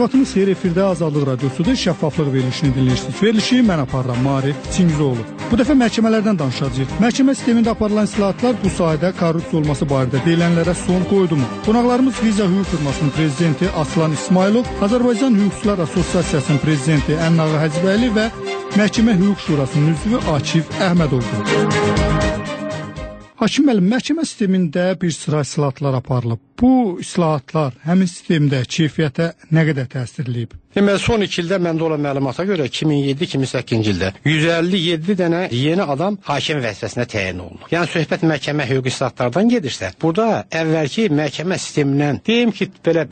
Hər xeyir, efirdə Azadlıq Radiosu'da şəffaflıq verilişini dinləyirsiniz. Verilişi mən aparıram, Maarif Çingizoğlu. Bu dəfə məhkəmələrdən danışacağıq. Məhkəmə sistemində aparılan islahatlar bu sahədə korrupsiya olması barədə deyilənlərə son qoydumu? Qonaqlarımız Viza Hüquq Firmasının prezidenti Aslan İsmailov, Azərbaycan Hüquqçular Assosiasiyasının prezidenti Ənnağı Həcibəyli və Məhkəmə Hüquq Şurasının üzvü Akif Əhmədovdur. Hakim müəllim, məhkəmə sistemində bir sıra islahatlar aparılıb. Bu islahatlar həmin sistemdə keyfiyyətə nə qədər təsirləyib? Deməli, son 2 ildə məndə olan məlumata görə 2007-2008-ci ildə 157 dənə yeni adam hakim vəzifəsinə təyin olunub. Yəni, söhbət məhkəmə hüquqi islahatlardan gedirsə, burada əvvəlki məhkəmə sistemindən deyim ki, belə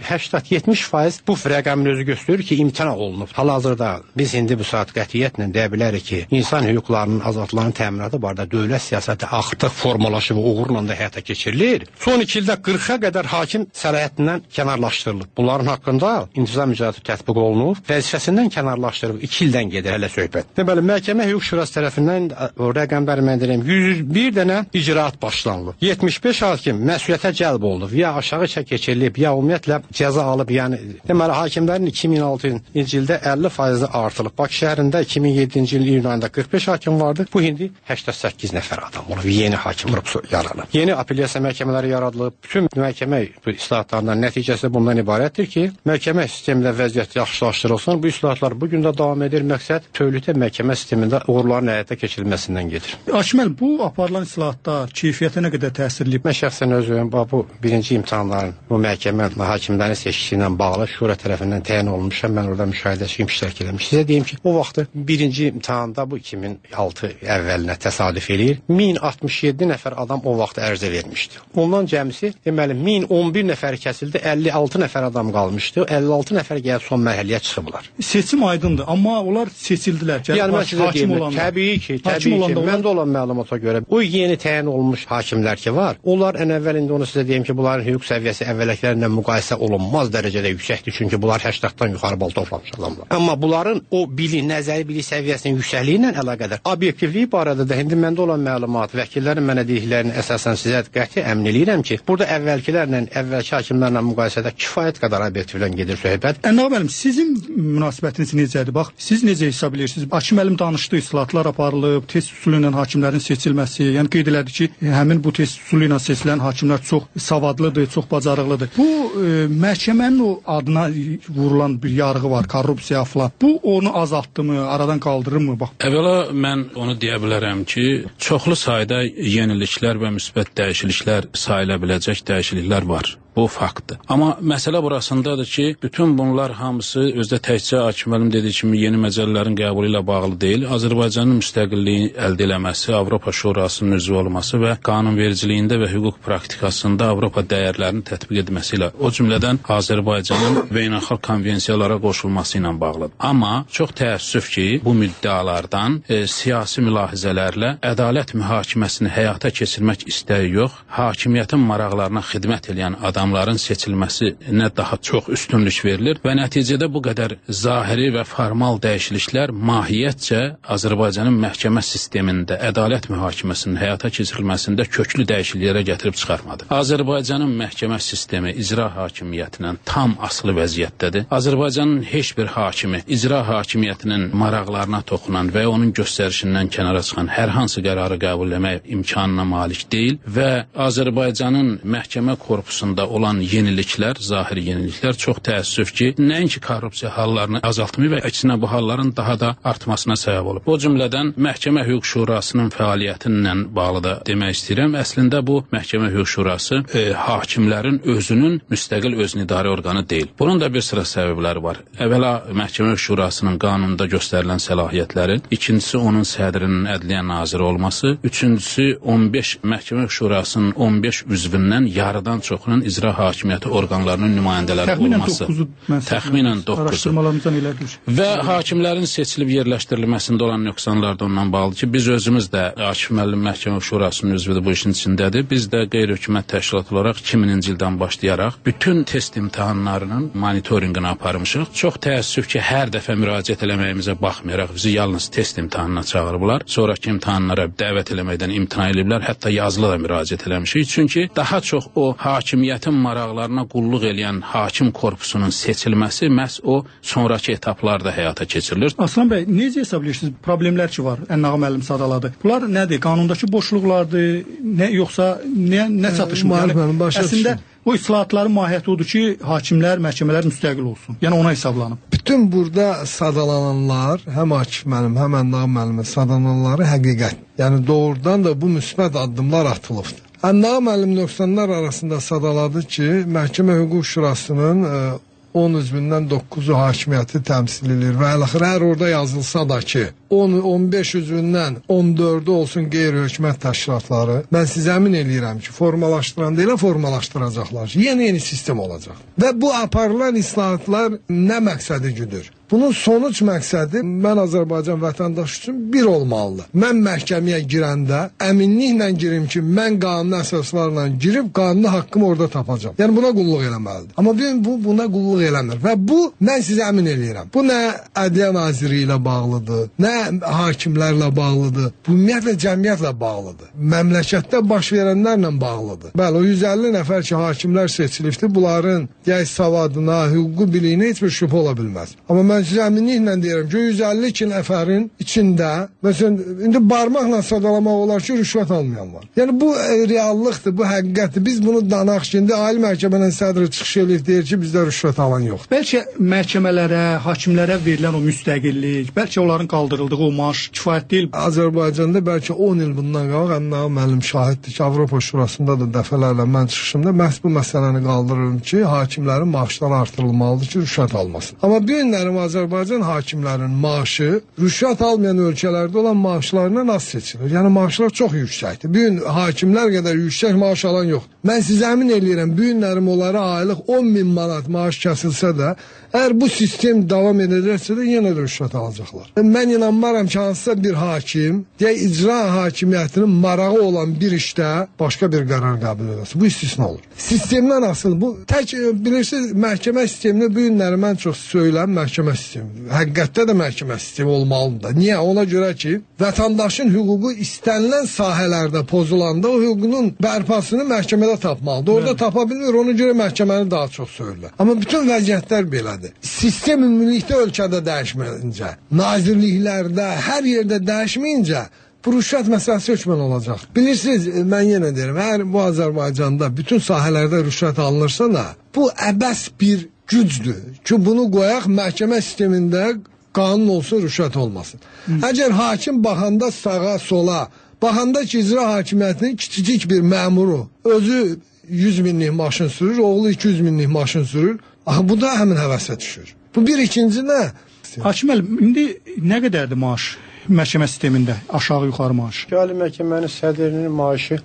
80-70% bu rəqəmin özü göstərir ki, imtina olunub. Hal-hazırda biz indi bu saat qətiyyətlə deyə bilərik ki, insan hüquqlarının, azadlıqlarının təminatı barədə dövlət siyasəti artıq formalaşıb və uğurla da həyata keçirilir. Son 2 ildə 40-a qədər hakim səlahiyyətindən kənarlaşdırılıb. Bunların haqqında intizam mücahidə tətbiq olunub, vəzifəsindən kənarlaşdırılıb. 2 ildən gedir hələ söhbət. Deməli, Məhkəmə Hüquq Şurası tərəfindən o rəqəmləri mən deyirəm, 101 dənə icraat başlanılıb. 75 hakim məsuliyyətə cəlb olunub, ya aşağı çək keçirilib, ya ümumiyyətlə cəza alıb. Yəni, deməli, hakimlərin 2006-cı ildə 50% artılıb. Bakı şəhərində 2007-ci il iyun ayında 45 hakim vardı. Bu indi 88 nəfər adam olub. Yeni hakim yaranıb. Yeni apellyasiya məhkəmələri yaradılıb. Bütün məhkəmə islahatlarından nəticəsi bundan ibarətdir ki, məhkəmə sistemində vəziyyət yaxşılaşdırılsın. Bu islahatlar bu gün də davam edir. Məqsəd bütövlükdə məhkəmə sistemində uğurların həyata keçirilməsindən gedir. Akif, bu aparılan islahatlar keyfiyyətə nə qədər təsirləyib? Mən şəxsən özüm bu birinci imtahanların, bu məhkəmə hakimlərin seçkisi ilə bağlı şura tərəfindən təyin olunmuşam. Mən orada müşahidəçi iştirak etmişəm. Sizə deyim ki, o vaxtı birinci imtahanda bu 2006 əvvəlinə təsadüf eləyir. 1067 nəfər adam o vaxt ərizə vermişdi. Ondan cəmisi, deməli, 1011 nəfər kəsildi, 56 nəfər adam qalmışdı. 56 nəfər gəlib son mərhələyə çıxıblar. Seçim aydındır, amma onlar seçildilər. Yəni, mən sizə deyim, təbii ki, məndə olan məlumata görə o yeni təyin olunmuş hakimlər ki var, onlar ən əvvəl indi onu sizə deyim ki, bunların hüquq səviyyəsi əvvəlkilərlə müqayisə olunmaz dərəcədə yüksəkdir, çünki bunlar 80-dan yuxarı bal toplamış adamlar. Amma bunların o nəzəri bilik səviyyəsinin yüksəkliyi ilə əlaqədar obyektivliyi barədə də indi məndə olan məlumat, vəkillərin mənə dediklərini əsasən sizə qəti əmin eləyirəm ki, burada əvvəlki hakimlərlə müqayisədə kifayət qədər obyektivdən gedir söhbət. Ənnağı müəllim, sizin münasibətiniz necədir? Bax, siz necə hesab edirsiniz? Akif müəllim danışdı, islahatlar aparılıb, test üsulu ilə hakimlərin seçilməsi, yəni qeyd elədi ki, həmin bu test üsulu ilə seçilən hakimlər çox savadlıdır, çox bacarıqlıdır. Bu məhkəmənin o adına vurulan bir yarğı var, korrupsiya falan. Bu onu azaltdımı, aradan qaldırırmı? Bax. Əvvəla mən onu deyə bilərəm ki, çoxlu sayda yeniliklər və müsbət dəyişikliklər sayıla biləcək dəyişikliklər var. Bu faktdır. Amma məsələ burasındadır ki, bütün bunlar hamısı özdə təkcə Akif müəllim dediyi kimi yeni məcəllələrin qəbulu ilə bağlı deyil. Azərbaycanın müstəqilliyi əldə eləməsi, Avropa Şurasının üzvü olması və qanunvericiliyində və hüquq praktikasında Avropa dəyərlərinin tətbiq edilməsi ilə, o cümlədən Azərbaycanın beynəlxalq konvensiyalara qoşulması ilə bağlıdır. Amma çox təəssüf ki, bu müddəalardan siyasi mülahizələrlə ədalət mühakiməsini həyata keçirmək istəyi yox, hakimiyyətin maraqlarına xidmət edən adamların seçilməsi nə daha çox üstünlük verilir və nəticədə bu qədər zahiri və formal dəyişikliklər mahiyyətcə Azərbaycanın məhkəmə sistemində ədalət mühakiməsinin həyata keçirilməsində köklü dəyişikliklərə gətirib çıxarmadı. Azərbaycanın məhkəmə sistemi icra hakimiyyətindən tam asılı vəziyyətdədir. Azərbaycanın heç bir hakimi icra hakimiyyətinin maraqlarına toxunan və onun göstərişindən kənara çıxan hər hansı qərarı qəbul etmək imkanına malik deyil və Azərbaycanın məhkəmə korpusunda olan yeniliklər, zahiri yeniliklər çox təəssüf ki, nəinki korrupsiya hallarını azaltmıyor və əksinə bu halların daha da artmasına səbəb olub. O cümlədən Məhkəmə Hüquq Şurasının fəaliyyətinlə bağlı da demək istəyirəm. Əslində bu Məhkəmə Hüquq Şurası hakimlərin özünün müstəqil özünüidarə orqanı deyil. Bunun da bir sıra səbəbləri var. Əvvəla Məhkəmə Hüquq Şurasının qanunda göstərilən səlahiyyətləri, ikincisi onun sədrinin ədliyyə naziri olması, üçüncüsü 15 Məhkəmə Hüquq Şurasının 15 üzvündən yarıdan çoxunun icra hakimiyyəti orqanlarının nümayəndələri olması. Təxminən 9-u. Və hakimlərin seçilib yerləşdirilməsində olan nöqsanlar da ondan bağlıdır ki, biz özümüz də Akif müəllim Məhkəmə Şurasının üzvüdür, bu işin içindədir. Biz də qeyri-hökumət təşkilat olaraq 2000-ci ildən başlayaraq bütün test imtahanlarının monitorinqini aparmışıq. Çox təəssüf ki, hər dəfə müraciət eləməyimizə baxmayaraq bizi yalnız test imtahanına çağırıblar. Sonraki imtahanlara dəvət eləməkdən imtina ediblər, hətta yazılı da müraciət eləmişik. Çünki daha çox o hakimiyyətin cəmiyyətin maraqlarına qulluq eləyən hakim korpusunun seçilməsi məhz o sonrakı etaplarda həyata keçirilir. Aslan bəy, necə hesablayırsınız problemlər ki var, Ənnağı müəllim sadaladı. Bunlar nədir? Qanundakı boşluqlardır, yoxsa nə çatışmır? Yəni, əslində o islahatların mahiyyəti odur ki, hakimlər, məhkəmələr müstəqil olsun. Yəni ona hesablanıb. Bütün burada sadalananlar, həm Akif müəllim, həm Ənnağı müəllimin sadalananları həqiqət. Yəni doğrudan da bu müsbət addımlar atılıbdır. Ənnağı müəllim nöqsanlar arasında sadaladı ki, Məhkəmə Hüquq Şurasının 10 üzvündən 9-u hakimiyyəti təmsil edir və əlaxır hər orada yazılsa da ki 15 üzvündən 14'ü olsun qeyri-hökumət təşkilatları, mən sizə əmin eləyirəm ki, formalaşdıran deyil, formalaşdıracaqlar. Yeni sistem olacaq. Və bu aparılan islahatlar nə məqsədi güdür? Bunun sonuç məqsədi mən Azərbaycan vətəndaşı üçün bir olmalıdır. Mən məhkəməyə girəndə əminliklə girim ki, mən qanun əsaslarla girib qanuni haqqımı orada tapacağam. Yəni buna qulluq eləməlidir. Amma bu buna qulluq eləmir. Və bu, mən sizə əmin eləyirəm. Bu nə Ədliyyə Naziri ilə bağlıdır, nə hakimlərlə bağlıdır, bu ümumiyyətlə cəmiyyətlə bağlıdır. Məmləkətdə baş verənlərlə bağlıdır. Bəli, o 150 nəfər ki, hakimlər seçilibdir, bunların savadına, hüquqi biliyinə heç bir şübhə ola bilməz. Amma mən sizə əminliklə deyirəm ki, 152 nəfərin içində, məsələn, indi barmaqla sadalamaq olar ki, rüşvət almayan var. Yəni bu reallıqdır, bu həqiqətdir. Biz bunu danaq ki, indi Ali Məhkəmənin sədri çıxış eləyib deyir ki, bizdə rüşvət alan yoxdur. Bəlkə məhkəmələrə, hakimlərə verilən o müstəqillik, bəlkə onların qaldırıldığı o maaş kifayət deyil. Azərbaycanda bəlkə 10 il bundan qabaq Ənnağı müəllim şahiddir ki, Avropa Şurasında da dəfələrlə mən çıxışımda məhz bu məsələni qaldırırım ki, hakimlərin maaşları artırılmalıdır ki, rüşvət almasın. Amma bu günlərim Azərbaycan hakimlərinin maaşı rüşvət almayan ölkələrdə olan maaşlarından az seçilir. Yəni maaşlar çox yüksəkdir. Bu gün hakimlər qədər yüksək maaş alan yoxdur. Mən sizə əmin eləyirəm, bu günlərim onlara aylıq 10.000 manat maaş kəsilsə də, əgər bu sistem davam edəcəksə də yenə də rüşvət alacaqlar. Mən inanmaram ki, hansısa bir hakim, icra hakimiyyətinin marağı olan bir işdə başqa bir qərar qəbul edəsin. Bu istisna olur. Sistemdən asıl bu, tək bilirsiniz, məhkəmə sistemini bu günləri mən çox söyləm, məhkəmə sistemi. Həqiqətdə də məhkəmə sistemi olmalıdır. Niyə? Ona görə ki, vətəndaşın hüququ istənilən sahələrdə pozulanda o hüququnun bərpasını məhkəmədə tapmalıdır. Orada tapa bilmir, ona görə məhkəməni daha çox söyürlər. Amma bütün vəziyyətlər belədir. Sistem ümumilikdə ölkədə dəyişməyincə, nazirliklərdə, hər yerdə dəyişməyincə bu rüşvət məsələsi hökmən olacaq. Bilirsiniz, mən yenə deyirəm, əgər bu Azərbaycanda bütün sahələrdə rüşvət alınırsa da, bu əbəs bir gücdür ki, bunu qoyaq məhkəmə sistemində qanun olsun, rüşvət olmasın. Əgər hakim baxanda sağa, sola, baxanda ki, icra hakimiyyətinin kiçicik bir məmuru özü 100 minlik maşın sürür, oğlu 200 minlik maşın sürür, bu da həmin həvəsə düşür. Bu bir, ikinci nə? Hakim müəllim, indi nə qədərdir maaş? Məhkəmə sistemində aşağı-yuxarı maaş. Ali Məhkəmənin sədrinin maaşı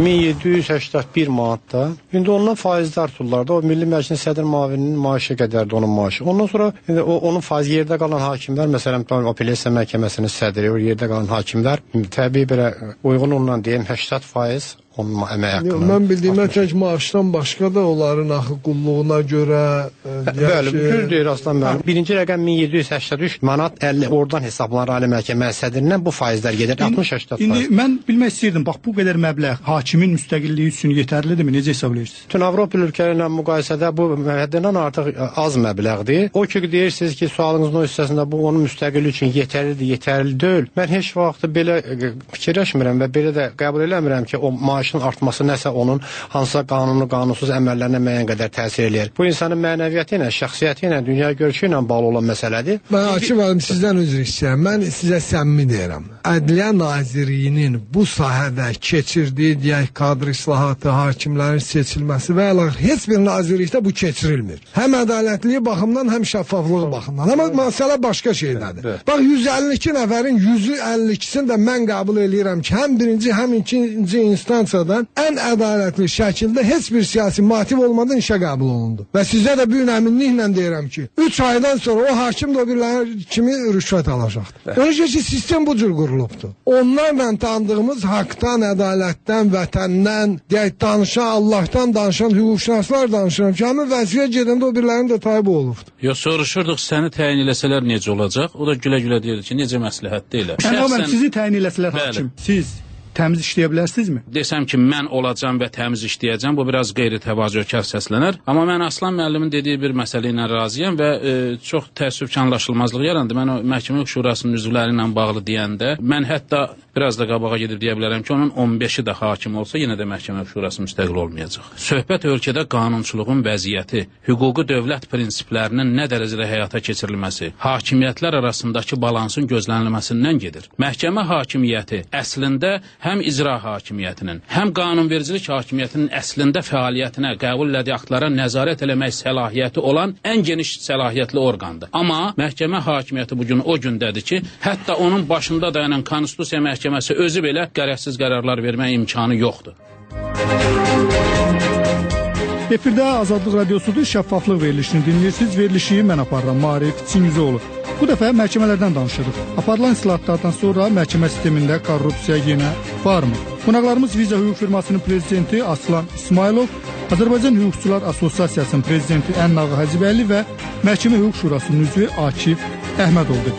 1781 manatda. İndi ondan faizli artırırlar da. O Milli Məclisin sədr müavininin maaşı qədərdir onun maaşı. Ondan sonra onun faizi yerdə qalan hakimlər, məsələn, Apellyasiya Məhkəməsinin sədri, o yerdə qalan hakimlər təbii belə uyğun ondan deyim 80% onun əmək haqqını. Mən bildiyimə tək maaşdan başqa da onların axı qulluğuna görə... Bəli, düz deyir Aslan müəllim. Birinci rəqəm 1783 manat 50 oradan hesablanır Ali Məhkəmə sədrindən bu faizlər gedir 60-80%. İndi mən bilmək istəyirdim, bax bu qədər məbləğ hakimin müstəqilliyi üçün yetərlidirmi? Necə hesablayırsınız? Bütün Avropa ölkələrlə müqayisədə bu həddindən artıq az məbləğdir. O ki deyirsiniz ki, sualınızın o hissəsində bu onun müstəqilliyi üçün yetərlidir, yetərli deyil. Mən heç vaxt belə fikirləşmirəm və belə də qəbul eləmirəm ki, o maaşın artması nəsə onun hansısa qanunu, qanunsuz əməllərinə müəyyən qədər təsir eləyir. Bu insanın mənəviyyatı ilə, şəxsiyyəti ilə, dünya görüşü ilə bağlı olan məsələdir. Mən Akif müəllim sizdən üzr istəyirəm. Mən sizə səmimi deyirəm. Ədliyyə Nazirliyinin bu sahədə keçirdiyi deyək kadr islahatı, hakimlərin seçilməsi və heç bir nazirlikdə bu keçirilmir. Həm ədalətliyi baxımdan, həm şəffaflığı baxımdan. Amma məsələ başqa şeydədir. Bax 152 nəfərin 152-sini də mən qəbul eləyirəm ki, həm birinci, həm ikinci instansiyadan ən ədalətli şəkildə heç bir siyasi motiv olmadan işə qəbul olundu. Və sizə də bir əminliklə deyirəm ki, 3 aydan sonra o hakim də bir kimi rüşvət alacaqdır. Ona görə ki, sistem bu cür qurulubdur. Onlarla tanıdığımız haqdan, ədalətdən, vətəndən, deyək, danışan, Allahdan danışan, hüquqşünaslar danışan ki, həmin vəzifəyə gedəndə o birlərinin də tayı bu olubdur. Yox, soruşurduq, səni təyin eləsələr necə olacaq? O da gülə-gülə deyirdi ki, necə məsləhət deyil. Sizi təyin eləsələr hakim, siz təmiz işləyə bilərsinizmi? Desəm ki, mən olacam və təmiz işləyəcəm, bu biraz qeyri-təvazökar səslənər. Amma mən Aslan müəllimin dediyi bir məsələ ilə razıyam və çox təəssüf ki, anlaşılmazlıq yarandı. Mən o məhkəmə şurasının üzvləri ilə bağlı deyəndə, mən hətta biraz da qabağa gedib deyə bilərəm ki, onun 15-i də hakim olsa, yenə də məhkəmə şurası müstəqil olmayacaq. Söhbət ölkədə qanunçuluğun vəziyyəti, hüquqi dövlət prinsiplərinin nə dərəcədə həyata keçirilməsi, hakimiyyətlər arasındakı balansın gözlənilməsindən gedir. Məhkəmə hakimiyyəti əslində həm icra hakimiyyətinin, həm qanunvericilik hakimiyyətinin əslində fəaliyyətinə, qəbul elədiyi aktlara nəzarət eləmək səlahiyyəti olan ən geniş səlahiyyətli orqandır. Amma məhkəmə hakimiyyəti bugün o gündədir ki, hətta onun başında dayanan Konstitusiya Məhkəməsi özü belə qərəzsiz qərarlar vermək imkanı yoxdur. Efirdə Azadlıq Radiosudur, şəffaflıq verilişini dinləyirsiniz. Verilişi mən aparıram, Maarif Çingizoğlu. Bu dəfə məhkəmələrdən danışırıq. Aparılan islahatlardan sonra məhkəmə sistemində korrupsiya yenə varmı? Qonaqlarımız Viza Hüquq firmasının prezidenti Aslan İsmailov, Azərbaycan Hüquqçular Assosiasiyasının prezidenti Ənnağı Hacibəyli və Məhkəmə Hüquq Şurasının üzvü Akif Əhmədovdur.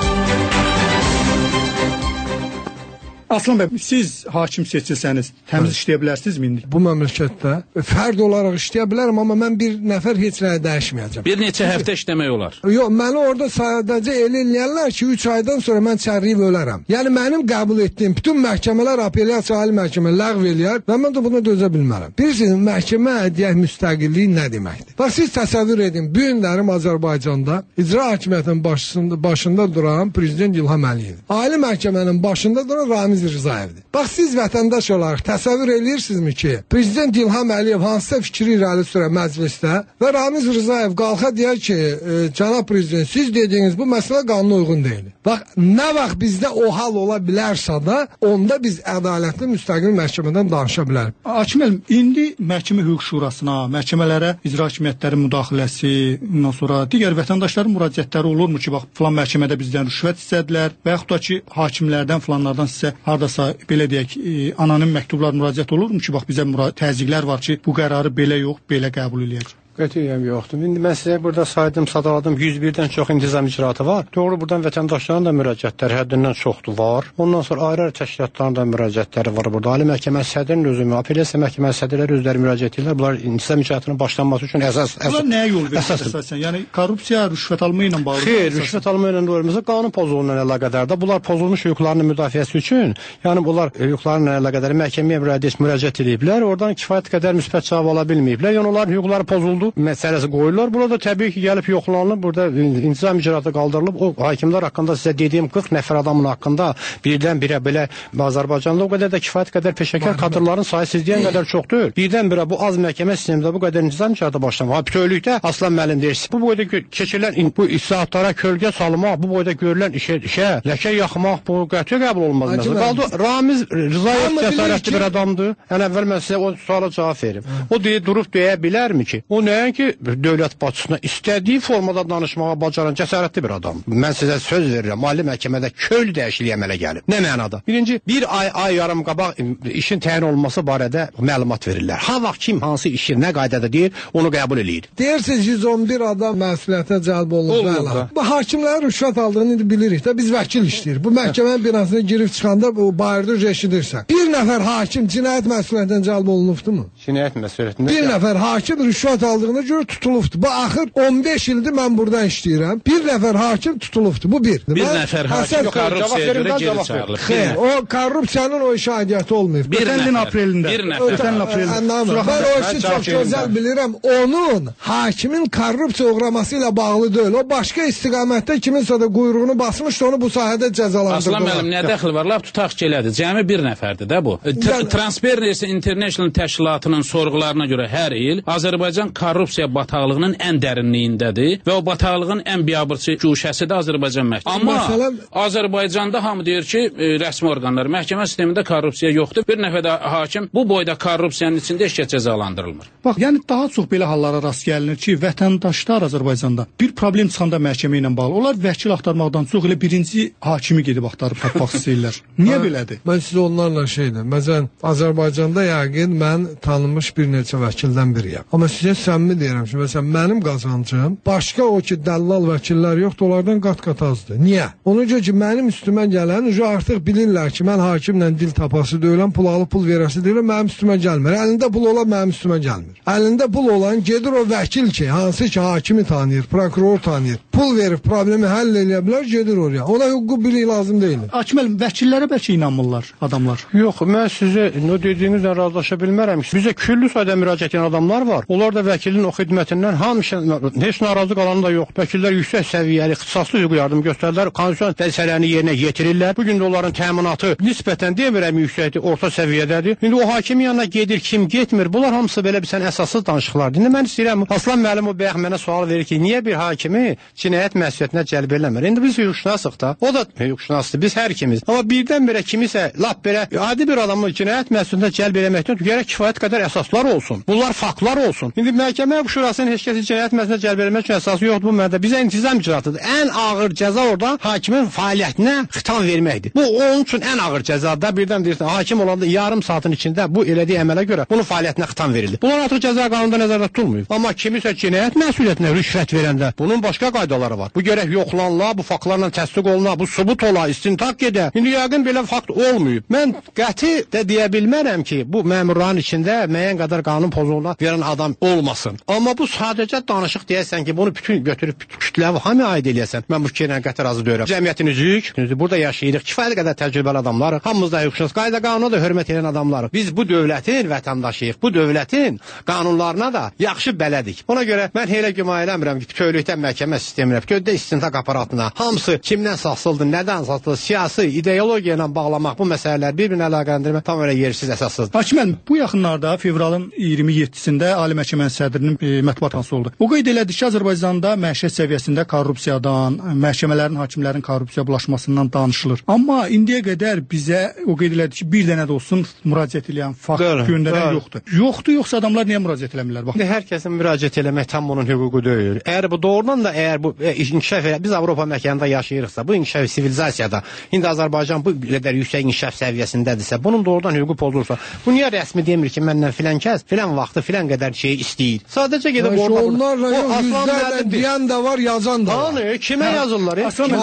Aslan bəy, siz hakim seçilsəniz, təmiz işləyə bilərsinizmi indi? Bu məmləkətdə fərd olaraq işləyə bilərəm, amma mən bir nəfər heç nəyə dəyişməyəcəm. Bir neçə həftə işləmək olar. Yox, məni orada sadəcə elə eləyərlər ki, 3 aydan sonra mən çərliyib ölərəm. Yəni mənim qəbul etdiyim bütün məhkəmələr, apellyasiya ali məhkəmə ləğv eləyər və mən də buna dözə bilmərəm. Bilirsiniz, məhkəmə deyək müstəqilliyi nə deməkdir? Bax, siz təsəvvür edin, bu günlərim Azərbaycanda icra hakimiyyətinin başında duran prezident İlham Əliyev, ali məhkəmənin başında duran Ramiz Rızayevdir. Bax, siz vətəndaş olaraq təsəvvür edirsinizmi ki, prezident İlham Əliyev hansısa fikri irəli sürə məclisdə və Ramiz Rızayev qalxa deyər ki, cənab prezident, siz dediyiniz bu məsələ qanuna uyğun deyil. Bax, nə vaxt bizdə o hal ola bilərsə də, onda biz ədalətli müstəqil məhkəmədən danışa bilərik. Hakim müəllim, indi məhkəmə hüquq şurasına, məhkəmələrə icra hakimiyyətlərin müdaxiləsi, ondan sonra digər vətəndaşların müraciətləri olurmu ki, bax, filan məhkəmədə bizdən rüşvət istədilər və yaxud da ki, hakimlərdən, filanlardan sizə hardasa belə deyək, anonim məktublar müraciət olurmu ki, bax, bizə təzyiqlər var ki, bu qərarı belə yox, belə qəbul eləyək? Qətiyyən yoxdur. İndi mən sizə burada saydım, sadaladım, 101-dən çox intizam icraatı var. Doğru, buradan vətəndaşların da müraciətləri həddindən çoxdur var. Ondan sonra ayrı təşkilatların da müraciətləri var burada. Ali Məhkəmə sədrinin özü, apellyasiya məhkəməsi sədrləri özləri müraciət edirlər. Bunlar intizam icraatının başlanması üçün əsas. Bunlar nəyə yol verir əsasən? Yəni korrupsiya, rüşvət alma ilə bağlı. Xeyr, rüşvət alma ilə doğrusu qanun pozuntusu ilə əlaqədardır. Bunlar pozulmuş hüquqlarının müdafiəsi üçün, yəni bunlar hüquqlarla əlaqədar məhkəməyə müraciət ediblər. Oradan kifayət qədər müsbət cavab ala bilməyiblər. Yəni onların hüquqları pozuldu məsələsi qoyurlar. Burada təbii ki, gəlib yoxlanılıb, burada intizam icraatı qaldırılıb. O hakimlər haqqında sizə dediyim 40 nəfər adamın haqqında birdən-birə belə Azərbaycanda o qədər də kifayət qədər peşəkar kadrların sayı siz deyən qədər çox deyil. Birdən-birə bu az məhkəmə sistemində bu qədər intizam icraatı başlanır. Bütövlükdə Aslan müəllim deyir, bu boyda keçirilən bu islahatlara kölgə salmaq, bu boyda görülən işə ləkə yaxmaq bu qəti qəbul olmaz. Qaldı Ramiz Rızayev cəsarətli bir adamdır. Yəni əvvəl mən sizə o suala cavab verim. O durub deyə bilərmi ki, o nəinki dövlət başçısına istədiyi formada danışmağa bacaran cəsarətli bir adam. Mən sizə söz verirəm, ali məhkəmədə köl dəyişikliyi əmələ gəlib. Nə mənada? Birinci, bir ay yarım qabaq işin təyin olması barədə məlumat verirlər. Ha vaxt kim hansı işi nə qaydada deyir, onu qəbul eləyir. Deyirsiniz 111 adam məsuliyyətə cəlb olunub. Bu hakimlərin rüşvət aldığını bilirik də, biz vəkil işləyir. Bu məhkəmənin binasına girib çıxanda bu bayırda eşidirsən. Bir nəfər hakim cinayət məsuliyyətindən cəlb olunubdu mu? Cinayət məsuliyyətindən. Bir nəfər hakim rüşvət aldığını görə tutulubdu. Bu axır 15 ildir mən burada işləyirəm. Bir nəfər hakim tutulubdu. Bu bir. Bir nəfər hakim korrupsiyaya görə geri çağırılıb. Xeyr, o korrupsiyanın o işə aidiyyəti olmayıb. Ötən aprelində. Ötən aprelində. Mən o işi çox gözəl bilirəm. Onun hakimin korrupsiya uğraması ilə bağlı deyil. O başqa istiqamətdə kiminsə də quyruğunu basmışdı, onu bu sahədə cəzalandırdılar. Aslan müəllim, nə dəxli var? Lap tutaq ki, elədir. Cəmi bir nəfərdir də bu. Transparency International təşkilatının sorğularına görə hər il Azərbaycan korrupsiya bataqlığının ən dərinliyindədir və o bataqlığın ən biabırçı güşəsidir Azərbaycan məhkəməsi. Amma Azərbaycanda hamı deyir ki, rəsmi orqanlar, məhkəmə sistemində korrupsiya yoxdur. Bir nəfər də hakim bu boyda korrupsiyanın içində heç kəs cəzalandırılmır. Bax, yəni daha çox belə hallara rast gəlinir ki, vətəndaşlar Azərbaycanda bir problem çıxanda məhkəmə ilə bağlı, onlar vəkil axtarmaqdan çox elə birinci hakimi gedib axtarıb tapmaq istəyirlər. Niyə belədir? Mən sizə onlarla şeydir. Məsələn, Azərbaycanda yəqin mən tanınmış bir neçə vəkildən biriyəm. Amma sizə səmimi deyirəm ki, məsələn, mənim qazancım başqa o ki, dəllal vəkillər yoxdur, onlardan qat-qat azdır. Niyə? Ona görə ki, mənim üstümə gələn artıq bilirlər ki, mən hakimlə dil tapası deyiləm, pul alıb pul verəsi deyiləm, mənim üstümə gəlmir. Əlində pul olan mənim üstümə gəlmir. Əlində pul olan gedir o vəkil ki, hansı ki, hakimi tanıyır, prokuror tanıyır, pul verib problemi həll edə bilər, gedir oraya. Ona hüquqi bilik lazım deyil. Hakim müəllim, vəkillərə bəlkə inanmırlar adamlar. Yox, mən sizə o dediyinizlə razılaşa bilmərəm. Bizə küllü sayda müraciət edən adamlar var. Onlar da vəkilin o xidmətindən hamısı heç narazı qalan da yox. Vəkillər yüksək səviyyəli, ixtisaslı hüquqi yardım göstərirlər, konstitusiyon vəzifələrini yerinə yetirirlər. Bu gün də onların təminatı nisbətən demirəm yüksəkdir, orta səviyyədədir. İndi o hakimin yanına gedir, kim getmir. Bunlar hamısı belə bir əsassız danışıqlardır. İndi mən istəyirəm, Aslan müəllim o bayaq mənə sual verir ki, niyə bir hakimi cinayət məsuliyyətinə cəlb eləmir? İndi biz hüquqşünasıq da, o da hüquqşünasdır, biz hər ikimiz. Amma birdən-birə kimisə lap belə adi bir adamı cinayət məsuliyyətinə cəlb eləməkdən gərək kifayət qədər əsaslar olsun. Bunlar faktlar olsun. İndi məhkəmə şurasının heç kəsi cinayət məsuliyyətinə cəlb eləmək üçün əsası yoxdur bu mədə. Bizə intizam icraatıdır. Ən ağır cəza orada hakimin fəaliyyətinə xitam verməkdir. Bu onun üçün ən ağır cəzadır. Birdən deyirsən, hakim olanda yarım saatın içində bu elədiyi əmələ görə bunun fəaliyyətinə xitam verilir. Bunlar artıq cəza qanununda nəzərdə tutulmur. Amma kimisə cinayət məsuliyyətinə rüşvət verəndə bunun başqa qaydaları var. Bu gərək yoxlanıla, bu faktlarla təsdiq oluna, bu sübut ola, istintaq gedə. İndi yəqin belə fakt olmayıb. Mən qəti də deyə bilmərəm ki, bu məmurların içində müəyyən qədər qanun pozuntularına verən adam olmasın. Amma bu sadəcə danışıq deyəsən ki, bunu bütün götürüb kütləvi hamı aid eləyəsən. Mən bu fikirlə qəti razı deyirəm. Cəmiyyətin üzük, burada yaşayırıq, kifayət qədər təcrübəli adamlarıq. Hamımız da hüquqşünas, qayda qanuna da hörmət edən adamlarıq. Biz bu dövlətin vətəndaşıyıq. Bu dövlətin qanunlarına da yaxşı bələdik. Ona görə mən elə güman eləmirəm ki, bütövlükdə məhkəmə sisteminə, bütövlükdə istintaq aparatına hamısı kimdən saxsıldır, nədən saxsıldır, siyasi ideologiya ilə bağlamaq bu məsələlər bir-birinə əlaqələndirmək tam elə yersiz əsasızdır. Hakim müəllim, bu yaxınlarda fevralın 27-sində Ali Məhkəmənin sədrinin mətbuat anonsu oldu. O qeyd elədi ki, Azərbaycanda məişət səviyyəsində korrupsiyadan, məhkəmələrin, hakimlərin korrupsiya bulaşmasından danışılır. Amma indiyə qədər bizə o qeyd elədi ki, bir dənə də olsun müraciət edən fakt göndərən yoxdur. Yoxdur, yoxsa adamlar niyə müraciət eləmirlər? Bax. Hər kəsin müraciət eləmək tam onun hüququ deyil. Əgər bu doğrudan da bu inkişaf biz Avropa məkanında yaşayırıqsa, bu inkişaf sivilizasiyada, indi Azərbaycan bu qədər yüksək inkişaf səviyyəsindədirsə, bunun doğrudan hüququ pozulursa, bu niyə rəsmi demir ki, məndən filan kəs, filan vaxtı, filan qədər şey istəyir? Sadəcə gedib onlarla yüzlərlə deyən də var, yazan da var. Kimə yazırlar?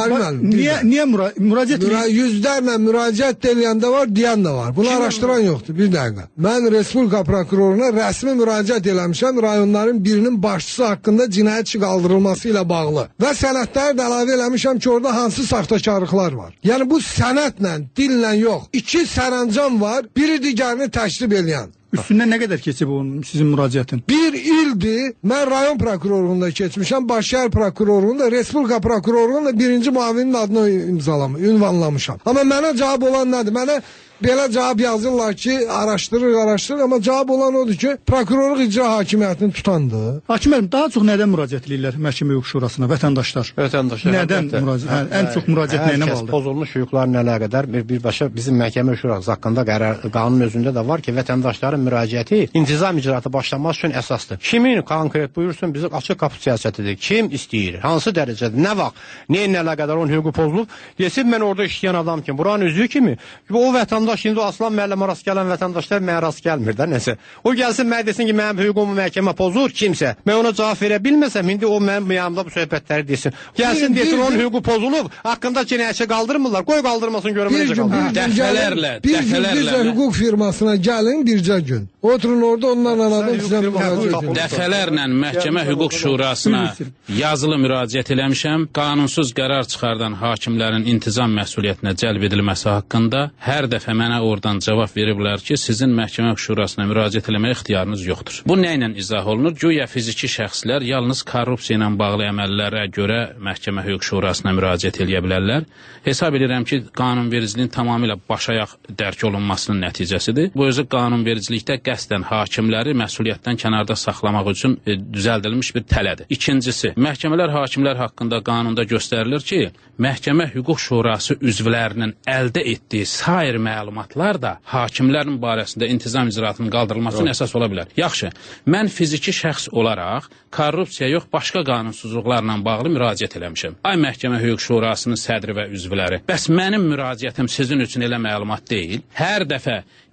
Niyə müraciət edir? Yüzlərlə müraciət edən də var, deyən də var. Bunu araşdıran yoxdur. Bir dəqiqə. Mən Respublika prokuroruna rəsmi müraciət eləmişəm rayonların birinin başçısı haqqında cinayət işi qaldırılması ilə bağlı. Və sənədləri də əlavə eləmişəm ki, orada hansı saxtakarlıqlar var. Yəni bu sənədlə, dillə yox. İki sərəncam var, biri digərini təşrib eləyən. Üstündən nə qədər keçib sizin müraciətin? Bir ildir, mən rayon prokurorluğunda keçmişəm, Başşəhər prokurorluğunda, Respublika prokurorluğunda birinci muavinin adını ünvanlamışam. Amma mənə cavab olan nədir? Mənə belə cavab yazırlar ki, araşdırır, amma cavab olan odur ki, prokurorluq icra hakimiyyətini tutandı. Hakim müəllim, daha çox nədən müraciət edirlər Məhkəmə Hüquq Şurasına vətəndaşlar? Nədən müraciət? Ən çox müraciət nəyinə bağlıdır? Pozulmuş hüquqlarla əlaqədar birbaşa bizim Məhkəmə Hüquq Şurası haqqında qanun özündə də var ki, vətəndaşların müraciəti intizam icraatı başlaması üçün əsasdır. Kimin konkret buyursun, bizim açıq qapı siyasətidir. Kim istəyir? Hansı dərəcədə? Nə vaxt? Nəyinə əlaqədar onun hüququ pozulub? Desin mən orada işləyən adam kimi, buranın üzvü kimi. O vətəndaş indi Aslan müəllimə rast gələn vətəndaşlar mənə rast gəlmir də nəsə. O gəlsin mənə desin ki, mənim hüququmu məhkəmə pozur kimsə. Mən ona cavab verə bilməsəm, indi o mənim yanımda bu söhbətləri desin. Gəlsin desin onun hüququ pozulub, haqqında cinayətçi qaldırmırlar. Qoy qaldırmasın görüm necə qaldırır. Dəfələrlə. Bizə hüquq firmasına gəlin bircə gün. Oturun orada onlarla adam sizə müraciət edin. Dəfələrlə Məhkəmə Hüquq Şurasına yazılı müraciət eləmişəm. Qanunsuz qərar çıxardan hakimlərin intizam məsuliyyətinə cəlb edilməsi haqqında hər dəfə mənə oradan cavab veriblər ki, sizin Məhkəmə Şurasına müraciət eləməyə ixtiyarınız yoxdur. Bu nə ilə izah olunur? Güya fiziki şəxslər yalnız korrupsiya ilə bağlı əməllərə görə Məhkəmə Hüquq Şurasına müraciət eləyə bilərlər. Hesab edirəm ki, qanunvericiliyin tamamilə başayaq dərk olunmasının nəticəsidir. Bu özü qanunvericilikdə qəsdən hakimləri məsuliyyətdən kənarda saxlamaq üçün düzəldilmiş bir tələdir. İkincisi, məhkəmələr hakimlər haqqında qanunda göstərilir ki, Məhkəmə Hüquq Şurası üzvlərinin əldə etdiyi sair məlumatlar da hakimlərin barəsində intizam icraatının qaldırılmasının əsas ola bilər. Yaxşı, mən fiziki şəxs olaraq korrupsiya yox, başqa qanunsuzluqlarla bağlı müraciət eləmişəm. Ay Məhkəmə Hüquq Şurasının sədri və üzvləri, bəs mənim müraciətim sizin üçün elə məlumat deyil. Hər dəfə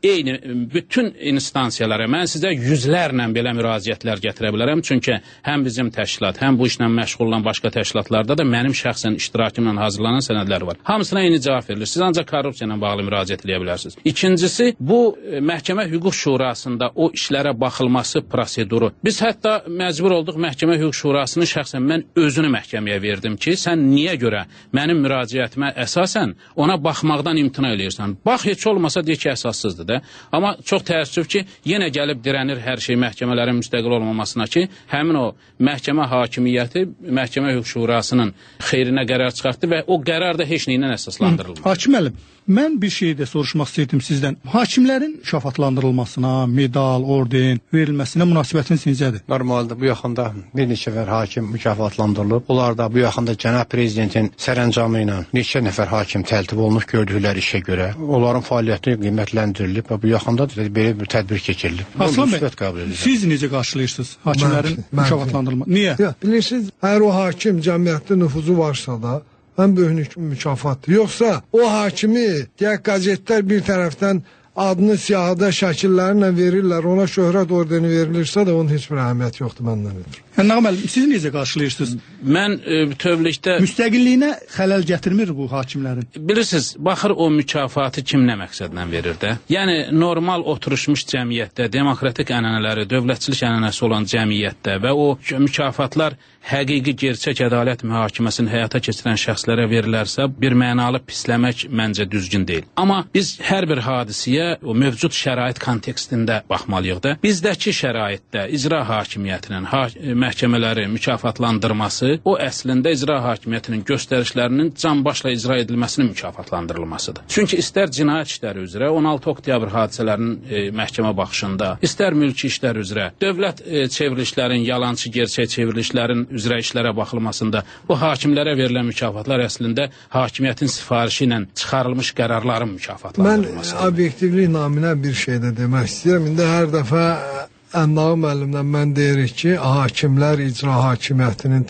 eyni bütün instansiyalara mən sizə yüzlərlə belə müraciətlər gətirə bilərəm. Çünki həm bizim təşkilat, həm bu işlə məşğul olan başqa təşkilatlarda da mənim şəxsən iştirakımla hazırlanan sənədlər var. Hamısına eyni cavab verilir. Siz ancaq korrupsiya ilə bağlı müraciət edə bilərsiniz. İkincisi, bu Məhkəmə Hüquq Şurasında o işlərə baxılması proseduru. Biz hətta məcbur olduq Məhkəmə Hüquq Şurasını şəxsən mən özünü məhkəməyə verdim ki, sən niyə görə mənim müraciətimə əsasən ona baxmaqdan imtina eləyirsən? Bax, heç olmasa deyək ki, əsassızdır da. Amma çox təəssüf ki, yenə gəlib dirənir hər şey məhkəmələrin müstəqil olmamasına ki, həmin o məhkəmə hakimiyyəti Məhkəmə Hüquq Şurasının xeyrinə qərar çıxartdı və o qərar da heç nəylə əsaslandırılmır. Hakim müəllim, mən bir şey də soruşmaq istəyirdim sizdən. Hakimlərin mükafatlandırılmasına, medal, orden verilməsinə münasibətiniz necədir? Normalda bu yaxında bir neçə nəfər hakim mükafatlandırılıb. Onlar da bu yaxında cənab prezidentin sərəncamı ilə neçə nəfər hakim təltif olunub gördükləri işə görə. Onların fəaliyyəti qiymətləndirilib və bu yaxında da belə bir tədbir keçirilib. Aslan bəy, siz necə qarşılayırsınız hakimlərin mükafatlandırılmasını? Niyə? Bilirsiniz, əgər o hakim cəmiyyətdə nüfuzu varsa da, ən böyük mükafatdır. Yoxsa o hakimi deyək qəzetlər bir tərəfdən adını siyahıda şəkillərlə verirlər, ona şöhrət ordeni verilirsə də onun heç bir əhəmiyyəti yoxdur məndən ötürü. Nəğəm müəllim, siz necə qarşılayırsınız? Mən bütövlükdə müstəqilliyinə xələl gətirmir bu hakimlərin. Bilirsiniz, baxır o mükafatı kim nə məqsədlə verir də? Yəni normal oturuşmuş cəmiyyətdə, demokratik ənənələri, dövlətçilik ənənəsi olan cəmiyyətdə və o mükafatlar həqiqi gerçək ədalət mühakiməsini həyata keçirən şəxslərə verilərsə, bir mənalı pisləmək məncə düzgün deyil. Amma biz hər bir hadisiyə o mövcud şərait kontekstində baxmalıyıq da. Bizdəki şəraitdə icra hakimiyyətinin məhkəmələri mükafatlandırması o əslində icra hakimiyyətinin göstərişlərinin canbaşla icra edilməsinin mükafatlandırılmasıdır. Çünki istər cinayət işləri üzrə 16 oktyabr hadisələrinin məhkəmə baxışında, istər mülki işlər üzrə, dövlət çevrilişlərin, yalançı gerçək çevrilişlərin üzrə işlərə baxılmasında bu hakimlərə verilən mükafatlar əslində hakimiyyətin sifarişi ilə çıxarılmış qərarların mükafatlandırılmasıdır. Mən obyektivlik naminə bir şey də demək istəyirəm. İndi hər dəfə Əndağı müəllimdən mən deyirik ki, hakimlər icra hakimiyyətinin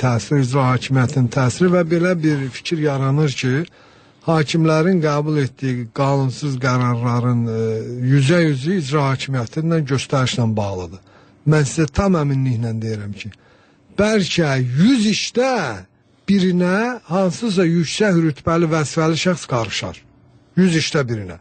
təsiri və belə bir fikir yaranır ki, hakimlərin qəbul etdiyi qanunsuz qərarların yüzü icra hakimiyyətindən göstərişlə bağlıdır. Mən sizə tam əminliklə deyirəm ki, bəlkə 100 işdə birinə hansısa yüksək rütbəli vəzifəli şəxs qarışar. 100 işdə birinə.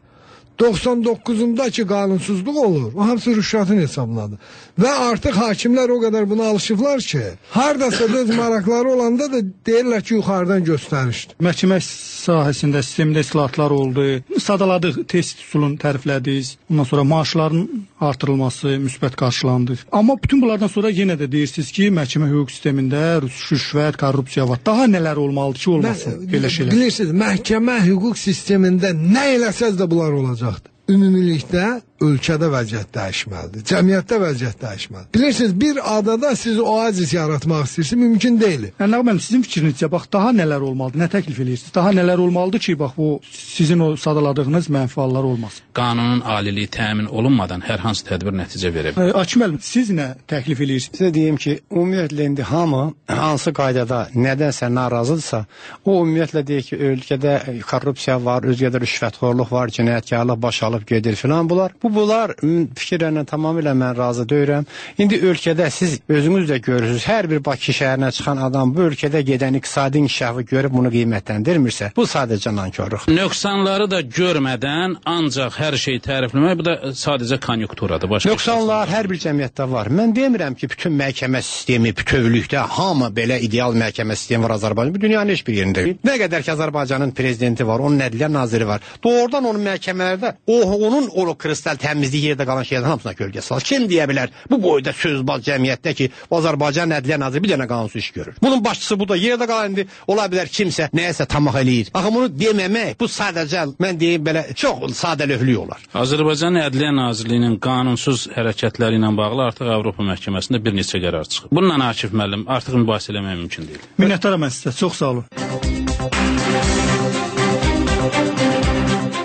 99'unda ki qanunsuzluq olur, o hamısı rüşvətin hesabladı. Və artıq hakimlər o qədər buna alışıblar ki, hardasa öz maraqları olanda da deyirlər ki, yuxarıdan göstərişdir. Məhkəmə sahəsində sistemdə islahatlar oldu, sadaladıq, test üsulunu təriflədik, ondan sonra maaşların artırılması müsbət qarşılandı. Amma bütün bunlardan sonra yenə də deyirsiniz ki, məhkəmə hüquq sistemində rüşvət, korrupsiya var. Daha nələr olmalıdır ki, olmasın belə şeylər? Bilirsiniz, məhkəmə hüquq sistemində nə eləsəz də bunlar olacaq. Ümumilikdə ölkədə vəziyyət dəyişməlidir, cəmiyyətdə vəziyyət dəyişməlidir. Bilirsiniz, bir adada siz oazis yaratmaq istəyirsiniz, mümkün deyil. Əndağı sizin fikrinizcə, bax, daha nələr olmalıdır, nə təklif edirsiniz? Daha nələr olmalıdır ki, bax, bu sizin o sadaladığınız mənfi hallar olmasın? Qanunun aliliyi təmin olunmadan hər hansı tədbir nəticə verə bilər. Hakim müəllim, siz nə təklif edirsiniz? Sizə deyim ki, ümumiyyətlə indi hamı hansı qaydada nədənsə narazıdırsa, o ümumiyyətlə deyir ki, ölkədə korrupsiya var, özgədə rüşvətxorluq var, cinayətkarlıq baş alıb gedir filan bunlar. Bunlar fikirlərlə tamamilə mən razı deyirəm. İndi ölkədə siz özünüz də görürsünüz, hər bir Bakı şəhərinə çıxan adam bu ölkədə gedən iqtisadi inkişafı görüb bunu qiymətləndirmirsə, bu sadəcə nankorluq. Nöqsanları da görmədən ancaq hər şey tərifləmək, bu da sadəcə konjunkturadır. Nöqsanlar hər bir cəmiyyətdə var. Mən demirəm ki, bütün məhkəmə sistemi bütövlükdə hamı belə ideal məhkəmə sistemi var Azərbaycanda. Bu dünyanın heç bir yerində deyil. Nə qədər ki Azərbaycanın prezidenti var, onun ədliyyə naziri var. Doğrudan onun məhkəmələrdə onun o kristal təmizlik yerdə qalan şeylərin hamısına kölgə salır. Kim deyə bilər bu boyda sözbaz cəmiyyətdə ki, Azərbaycan ədliyyə naziri bir dənə qanunsuz iş görür. Bunun başçısı bu da yerdə qalan indi ola bilər kimsə nəyəsə tamah eləyir. Axı bunu deməmək, bu sadəcə mən deyim belə çox sadəlövhlük olar. Azərbaycan Ədliyyə Nazirliyinin qanunsuz hərəkətləri ilə bağlı artıq Avropa məhkəməsində bir neçə qərar çıxıb. Bununla Akif müəllim artıq mübahisə eləmək mümkün deyil. Minnətdaram mən sizə. Çox sağ olun.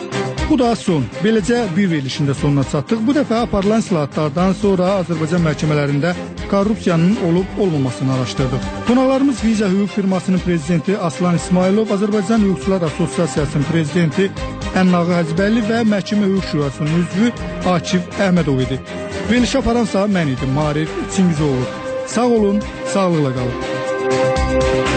Bu da son. Beləcə bir verilişin də sonuna çatdıq. Bu dəfə aparılan islahatlardan sonra Azərbaycan məhkəmələrində korrupsiyanın olub-olmamasını araşdırdıq. Qonaqlarımız Viza Hüquq firmasının prezidenti Aslan İsmailov, Azərbaycan Hüquqçular Assosiasiyasının prezidenti Ənnağı Həcbəli və Məhkəmə Hüquq Şurasının üzvü Akif Əhmədov idi. Verilişə aparansa mən idim, Marif Çingizoğlu. Sağ olun, sağlıqla qalın.